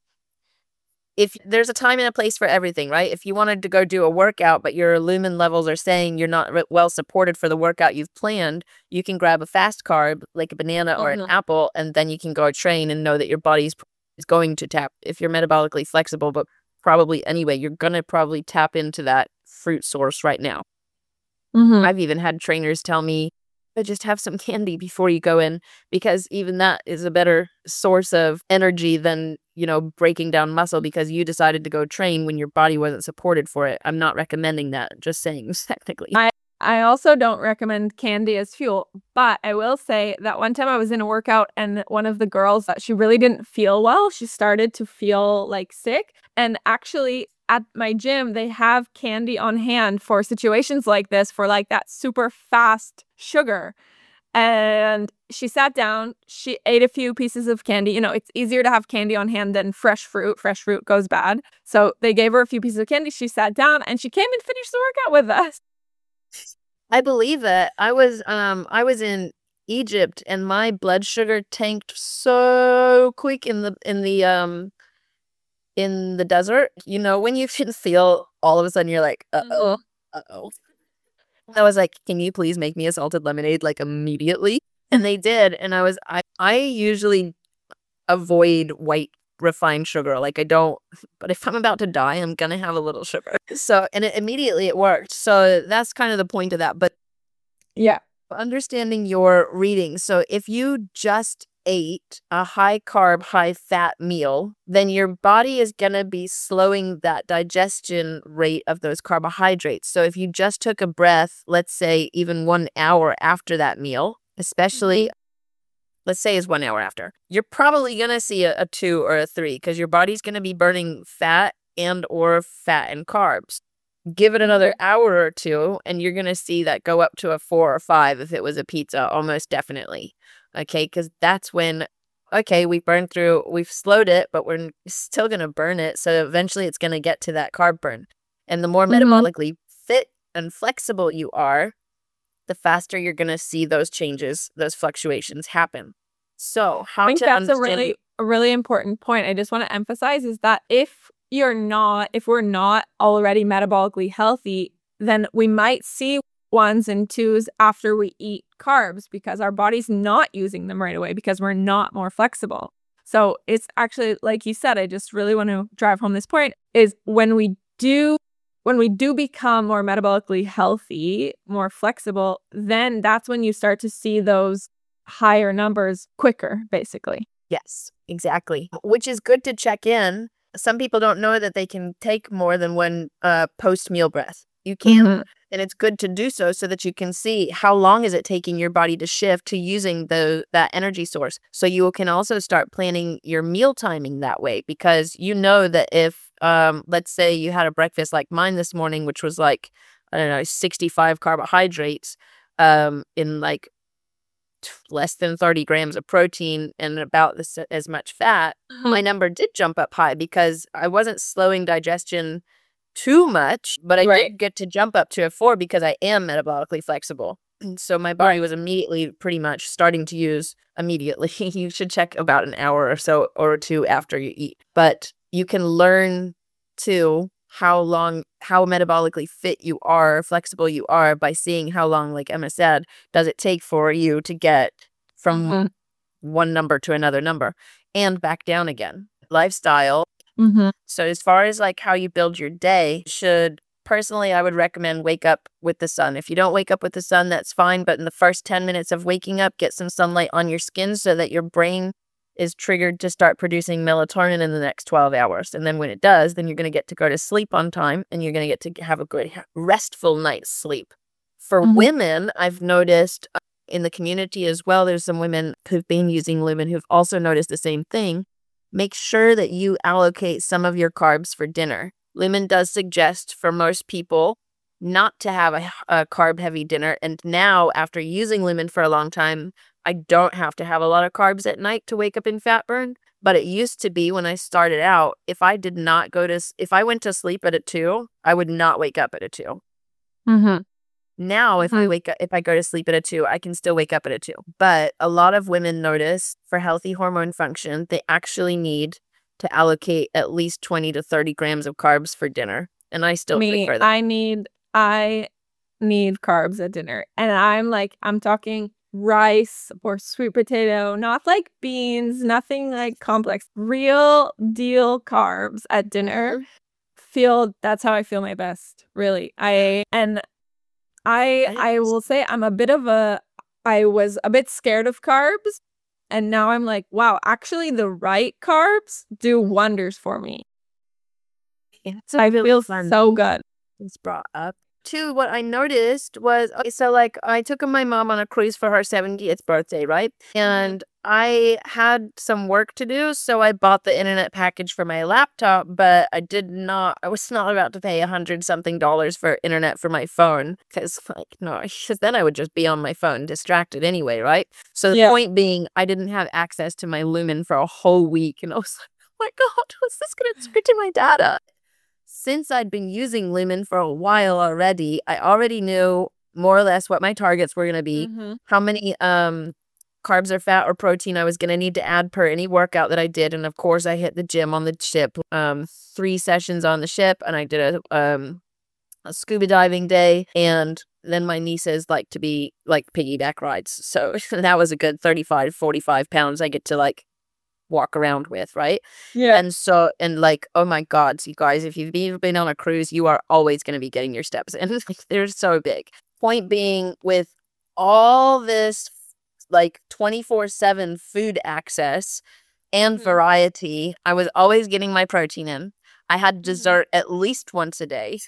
if there's a time and a place for everything, right? If you wanted to go do a workout, but your lumen levels are saying you're not well supported for the workout you've planned, you can grab a fast carb like a banana or an apple, and then you can go train and know that your body's is going to tap. If you're metabolically flexible, but probably anyway, you're gonna probably tap into that fruit source right now. I've even had trainers tell me, just have some candy before you go in, because even that is a better source of energy than, breaking down muscle because you decided to go train when your body wasn't supported for it. I'm not recommending that, just saying technically. I also don't recommend candy as fuel, but I will say that one time I was in a workout and one of the girls, she really didn't feel well. She started to feel like sick. And actually at my gym, they have candy on hand for situations like this, for like that super fast sugar. And she sat down, she ate a few pieces of candy. It's easier to have candy on hand than fresh fruit. Fresh fruit goes bad. So they gave her a few pieces of candy. She sat down and she came and finished the workout with us. I believe it. I was in Egypt and my blood sugar tanked so quick in the desert. When you can feel all of a sudden you're like, uh-oh. I was like, can you please make me a salted lemonade like immediately? And they did. And I usually avoid white refined sugar. Like I don't, but if I'm about to die, I'm going to have a little sugar. So, and immediately it worked. So that's kind of the point of that. But yeah, understanding your reading. So if you just ate a high carb, high fat meal, then your body is going to be slowing that digestion rate of those carbohydrates. So if you just took a breath, let's say even 1 hour after that meal, especially let's say is 1 hour after, you're probably going to see a 2 or a 3 because your body's going to be burning fat and carbs. Give it another hour or two and you're going to see that go up to a 4 or 5 if it was a pizza, almost definitely. Okay, because that's when, we've slowed it, but we're still going to burn it. So eventually it's going to get to that carb burn. And the more metabolically fit and flexible you are, the faster you're going to see those changes, those fluctuations happen. So I think that's a really important point. I just want to emphasize is that if we're not already metabolically healthy, then we might see 1s and 2s after we eat carbs because our body's not using them right away because we're not more flexible. So it's actually, like you said, I just really want to drive home this point is when we do become more metabolically healthy, more flexible, then that's when you start to see those higher numbers quicker, basically. Yes, exactly. Which is good to check in. Some people don't know that they can take more than one post-meal breath. You can't And it's good to do so that you can see how long is it taking your body to shift to using that energy source. So you can also start planning your meal timing that way, because you know that if, let's say you had a breakfast like mine this morning, which was like, I don't know, 65 carbohydrates, in like less than 30 grams of protein and about as much fat, my number did jump up high because I wasn't slowing digestion too much, but I did get to jump up to a 4 because I am metabolically flexible. And so my body was immediately pretty much starting to use immediately. You should check about an hour or so or two after you eat. But you can learn too how metabolically fit you are, flexible you are, by seeing how long, like Emma said, does it take for you to get from one number to another number and back down again. Lifestyle. So as far as like how you build your day, personally, I would recommend wake up with the sun. If you don't wake up with the sun, that's fine. But in the first 10 minutes of waking up, get some sunlight on your skin so that your brain is triggered to start producing melatonin in the next 12 hours. And then when it does, then you're going to get to go to sleep on time and you're going to get to have a good restful night's sleep. For women, I've noticed in the community as well, there's some women who've been using Lumen who've also noticed the same thing. Make sure that you allocate some of your carbs for dinner. Lumen does suggest for most people not to have a carb-heavy dinner. And now, after using Lumen for a long time, I don't have to have a lot of carbs at night to wake up in fat burn. But it used to be when I started out, if I went to sleep at a 2, I would not wake up at a 2. Now, if I go to sleep at a 2, I can still wake up at a 2. But a lot of women notice for healthy hormone function, they actually need to allocate at least 20 to 30 grams of carbs for dinner. And I still prefer that. I need carbs at dinner. And I'm talking rice or sweet potato, not like beans, nothing like complex, real deal carbs at dinner. That's how I feel my best, really. I will say I was a bit scared of carbs, and now I'm like, wow, actually the right carbs do wonders for me. I feel so good. It's brought up. Too, what I noticed was, so like I took my mom on a cruise for her 70th birthday, right? And I had some work to do, so I bought the internet package for my laptop, but I was not about to pay $100-something for internet for my phone, because then I would just be on my phone distracted anyway, right? So the point being, I didn't have access to my Lumen for a whole week, and I was like, oh my God, what's this going to do to my data? Since I'd been using Lumen for a while already, I already knew more or less what my targets were going to be, how many carbs or fat or protein I was going to need to add per any workout that I did. And of course, I hit the gym on the ship, 3 sessions on the ship, and I did a scuba diving day. And then my nieces like to be like piggyback rides. So that was a good 35, 45 pounds I get to like walk around with, right? And so, and like, oh my God, you guys, if you've been on a cruise, you are always going to be getting your steps in. They're so big. Point being, with all this like 24/7 food access and variety, I was always getting my protein in. I had dessert at least once a day.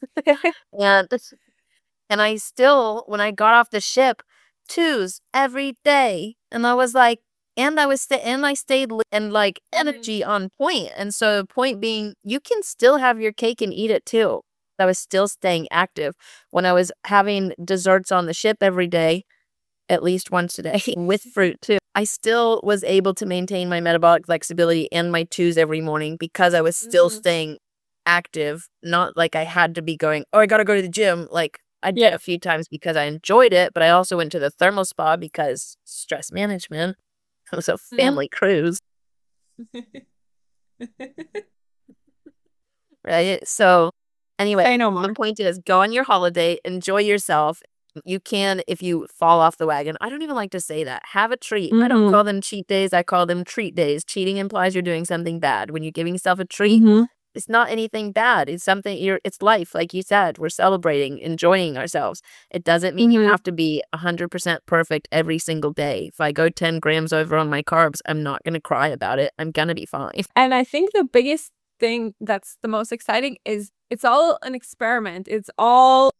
And I still, when I got off the ship, 2s every day. And I was like, and I stayed and like energy on point. And so the point being, you can still have your cake and eat it too. I was still staying active when I was having desserts on the ship every day, at least once a day, with fruit too. I still was able to maintain my metabolic flexibility and my 2s every morning because I was still staying active. Not like I had to be going, oh, I got to go to the gym. Like I did a few times because I enjoyed it, but I also went to the thermal spa because stress management. It was a family cruise. Right? So anyway, I know, Mom. the point is, go on your holiday, enjoy yourself. You can, if you fall off the wagon. I don't even like to say that. Have a treat. I don't call them cheat days. I call them treat days. Cheating implies you're doing something bad. When you're giving yourself a treat, it's not anything bad. It's something, it's life. Like you said, we're celebrating, enjoying ourselves. It doesn't mean you have to be 100% perfect every single day. If I go 10 grams over on my carbs, I'm not going to cry about it. I'm going to be fine. And I think the biggest thing that's the most exciting is it's all an experiment. It's all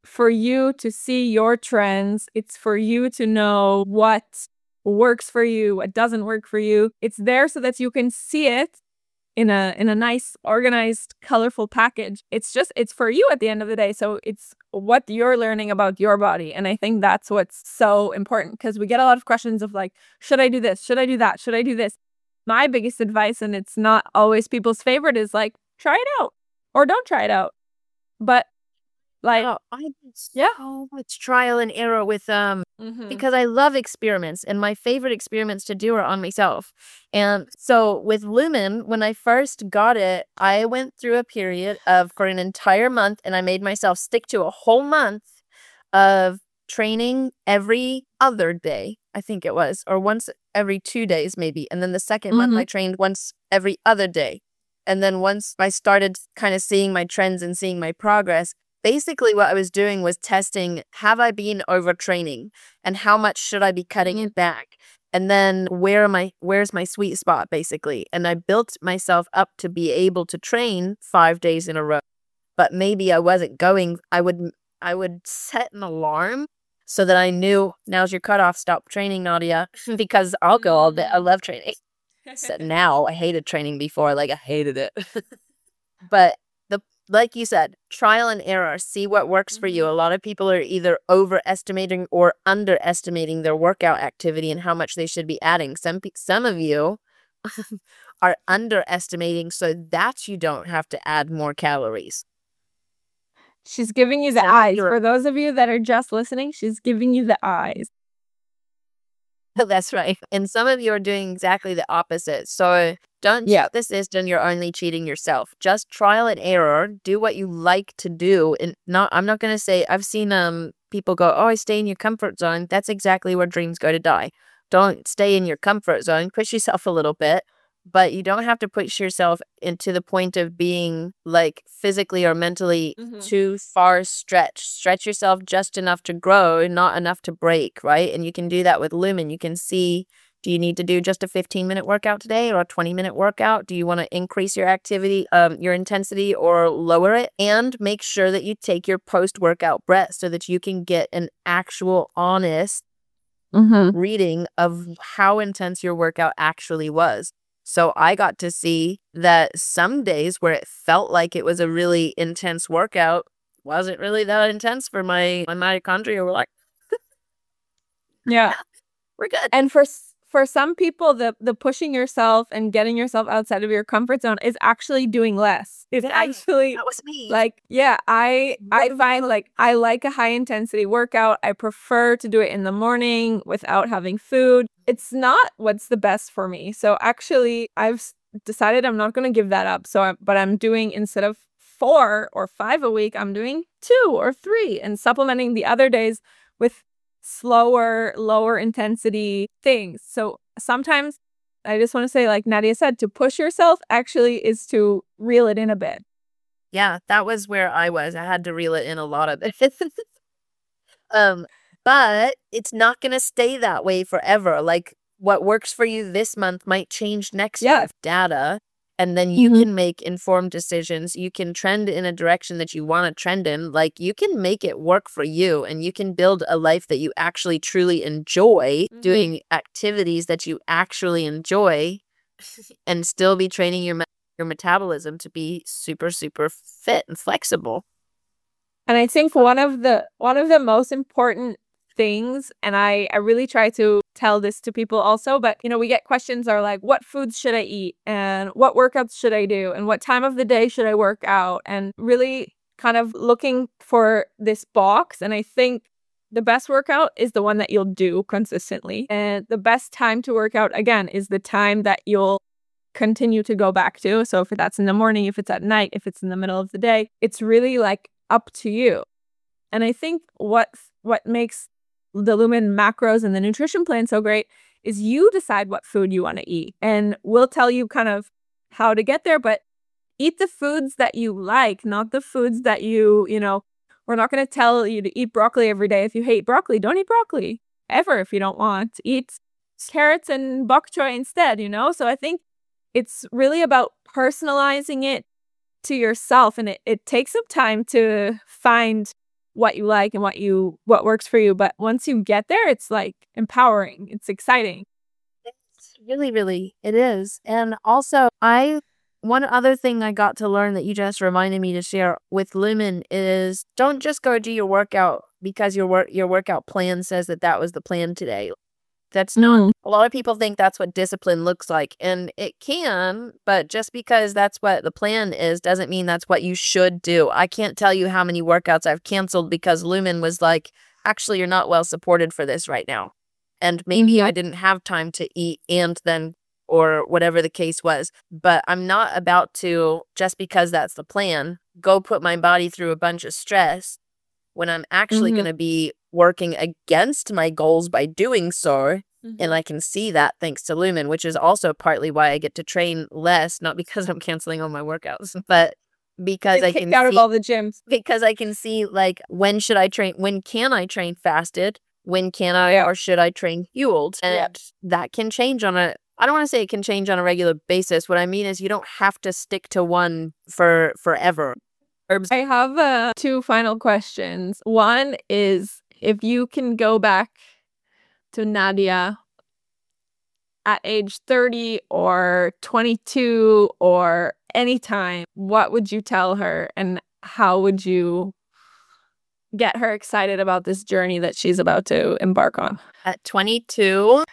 for you to see your trends. It's for you to know what works for you, what doesn't work for you. It's there so that you can see it in a nice, organized, colorful package. It's for you at the end of the day. So it's what you're learning about your body. And I think that's what's so important, because we get a lot of questions of like, should I do this? Should I do that? Should I do this? My biggest advice, and it's not always people's favorite, is like, try it out or don't try it out. But like, Oh, I did yeah. so much trial and error with Mhm. because I love experiments, and my favorite experiments to do are on myself. And so with Lumen, when I first got it, I went through a period of for an entire month, and I made myself stick to a whole month of training every other day, I think it was, or once every 2 days maybe. And then the second month I trained once every other day. And then once I started kind of seeing my trends and seeing my progress, basically what I was doing was testing, have I been overtraining, and how much should I be cutting it back? And then where's my sweet spot, basically? And I built myself up to be able to train 5 days in a row. But maybe I wasn't going, I would set an alarm so that I knew, now's your cutoff, stop training, Nadia, because I'll go all day. I love training. So now, I hated training before, like I hated it. But like you said, trial and error, see what works for you. A lot of people are either overestimating or underestimating their workout activity and how much they should be adding. Some of you are underestimating so that you don't have to add more calories. She's giving you the eyes. For those of you that are just listening, she's giving you the eyes. That's right. And some of you are doing exactly the opposite. So don't cheat the system. You're only cheating yourself. Just trial and error. Do what you like to do. And I'm not going to say, I've seen people go, oh, I stay in your comfort zone. That's exactly where dreams go to die. Don't stay in your comfort zone. Push yourself a little bit. But you don't have to push yourself into the point of being like physically or mentally too far stretched. Stretch yourself just enough to grow, not enough to break, right? And you can do that with Lumen. You can see, do you need to do just a 15-minute workout today or a 20-minute workout? Do you want to increase your activity, your intensity, or lower it? And make sure that you take your post-workout breath so that you can get an actual honest reading of how intense your workout actually was. So I got to see that some days where it felt like it was a really intense workout wasn't really that intense for my mitochondria. Were like, yeah, we're good. And for some people, the pushing yourself and getting yourself outside of your comfort zone is actually doing less. It's actually, that was me. like, yeah, I find like I like a high intensity workout. I prefer to do it in the morning without having food. It's not what's the best for me. So actually, I've decided I'm not going to give that up. But I'm doing, instead of 4 or 5 a week, I'm doing 2 or 3 and supplementing the other days with slower, lower intensity things. So sometimes I just want to say, like Nadia said, to push yourself actually is to reel it in a bit. Yeah, that was where I was. I had to reel it in a lot of it. But it's not going to stay that way forever. Like, what works for you this month might change next month. Data. And then you can make informed decisions. You can trend in a direction that you want to trend in. Like, you can make it work for you, and you can build a life that you actually truly enjoy, doing activities that you actually enjoy, and still be training your metabolism to be super, super fit and flexible. And I think one of the most important things, and I really try to tell this to people also, but we get questions are like, what foods should I eat, and what workouts should I do, and what time of the day should I work out, and really kind of looking for this box. And I think the best workout is the one that you'll do consistently, and the best time to work out, again, is the time that you'll continue to go back to. So if that's in the morning, if it's at night, if it's in the middle of the day, it's really like up to you. And I think what makes the Lumen macros and the nutrition plan so great is you decide what food you want to eat. And we'll tell you kind of how to get there, but eat the foods that you like, not the foods that we're not going to tell you to eat broccoli every day. If you hate broccoli, don't eat broccoli ever if you don't want. Eat carrots and bok choy instead, So I think it's really about personalizing it to yourself. And it takes some time to find what you like and what works for you. But once you get there, it's like empowering. It's exciting. It's really, really, it is. And also, one other thing I got to learn that you just reminded me to share with Lumen is don't just go do your workout because your workout plan says that was the plan today. That's not, a lot of people think that's what discipline looks like, and it can, but just because that's what the plan is doesn't mean that's what you should do. I can't tell you how many workouts I've canceled because Lumen was like, actually, you're not well supported for this right now. And maybe I didn't have time to eat and then, or whatever the case was. But I'm not about to, just because that's the plan, go put my body through a bunch of stress when I'm actually going to be working against my goals by doing so. And I can see that thanks to Lumen, which is also partly why I get to train less, not because I'm canceling all my workouts, but because I can out of all the gyms. Because I can see, like, when should I train? When can I train fasted? When can I or should I train fueled? And that can change on a, I don't want to say it can change on a regular basis. What I mean is you don't have to stick to one for forever. I have 2 final questions. One is, if you can go back to Nadia at age 30 or 22 or any time, what would you tell her and how would you get her excited about this journey that she's about to embark on? At 22,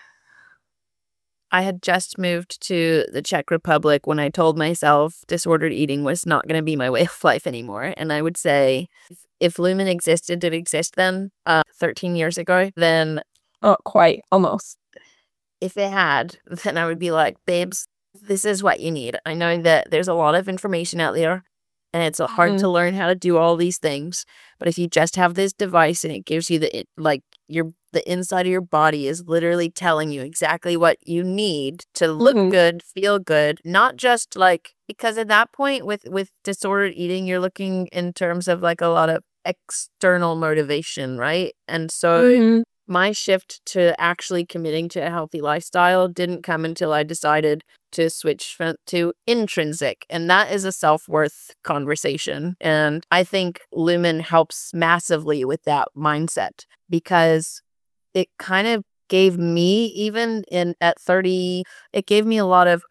I had just moved to the Czech Republic when I told myself disordered eating was not going to be my way of life anymore. And I would say if Lumen did exist then, 13 years ago, then... Oh, quite, almost. If it had, then I would be like, babes, this is what you need. I know that there's a lot of information out there and it's hard to learn how to do all these things. But if you just have this device and it gives you the inside of your body is literally telling you exactly what you need to look good, feel good, not just like, because at that point with disordered eating, you're looking in terms of like a lot of external motivation, right? And so my shift to actually committing to a healthy lifestyle didn't come until I decided to switch to intrinsic. And that is a self-worth conversation. And I think Lumen helps massively with that mindset because it kind of gave me, even at 30, it gave me a lot of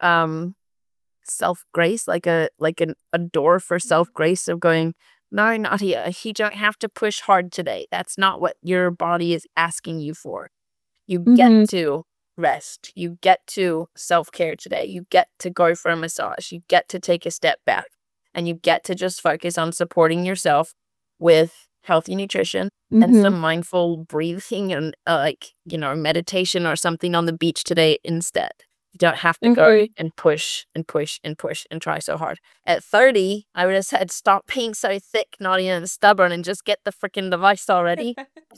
self-grace, like a door for self-grace of going, no, Nadia, you don't have to push hard today. That's not what your body is asking you for. You get to rest. You get to self-care today. You get to go for a massage. You get to take a step back. And you get to just focus on supporting yourself with healthy nutrition and some mindful breathing and meditation or something on the beach today instead. You don't have to go and push and push and push and try so hard. At 30, I would have said, stop being so thick, Nadia, and stubborn and just get the freaking device already.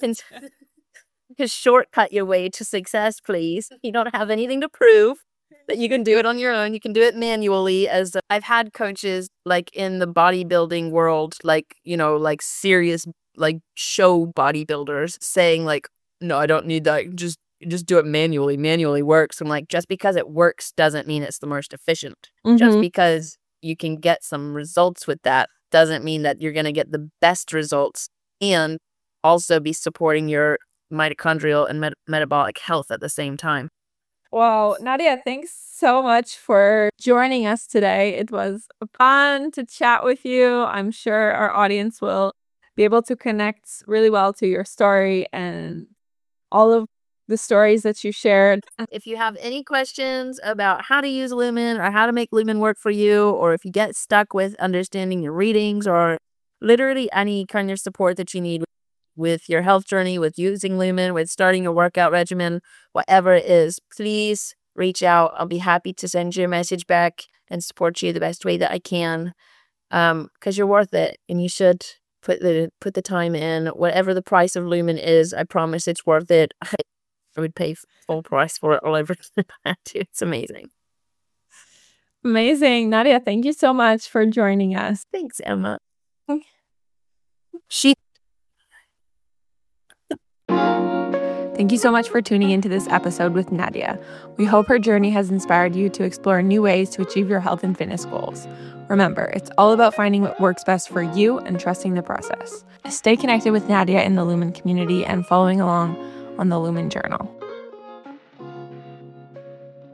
Just shortcut your way to success, please. You don't have anything to prove that you can do it on your own. You can do it manually. As I've had coaches like in the bodybuilding world, like, like serious, like show bodybuilders saying like, no, I don't need that. Just do it manually. Manually works. I'm like, just because it works doesn't mean it's the most efficient. Just because you can get some results with that doesn't mean that you're going to get the best results and also be supporting your mitochondrial and metabolic health at the same time. Wow, Nadia, thanks so much for joining us today. It was fun to chat with you. I'm sure our audience will be able to connect really well to your story and all of the stories that you shared. If you have any questions about how to use Lumen or how to make Lumen work for you, or if you get stuck with understanding your readings or literally any kind of support that you need with your health journey, with using Lumen, with starting your workout regimen, whatever it is, please reach out. I'll be happy to send you a message back and support you the best way that I can, because you're worth it and you should put the time in. Whatever the price of Lumen is, I promise it's worth it. I would pay full price for it all over. It's amazing. Amazing. Nadia, thank you so much for joining us. Thanks, Emma. Thank you so much for tuning into this episode with Nadia. We hope her journey has inspired you to explore new ways to achieve your health and fitness goals. Remember, it's all about finding what works best for you and trusting the process. Stay connected with Nadia in the Lumen community and following along on the Lumen Journal.